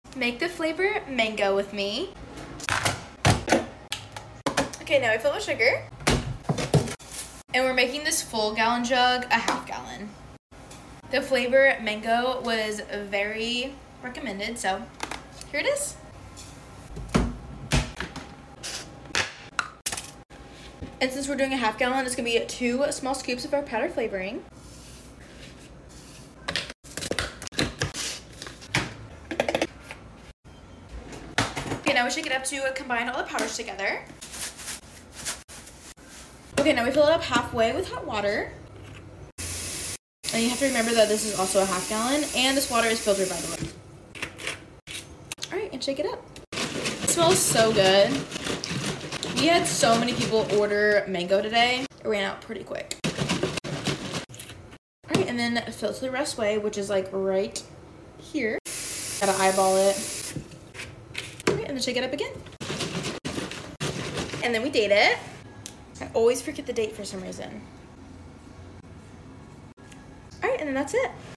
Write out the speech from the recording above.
Make the flavor mango with me. Okay, now we fill it with sugar. And we're making this full gallon jug a half gallon. The flavor mango was very recommended, so here it is. And since we're doing a half gallon, it's gonna be 2 small scoops of our powder flavoring. Okay, now we shake it up to combine all the powders together. Okay, now we fill it up halfway with hot water. And you have to remember that this is also a half gallon, and this water is filtered, by the way. All right, and shake it up. It smells so good. We had so many people order mango today. It ran out pretty quick. All right, and then fill to the rest way, which is like right here. Gotta eyeball it. All right, and then shake it up again. And then we date it. I always forget the date for some reason. All right, and then that's it.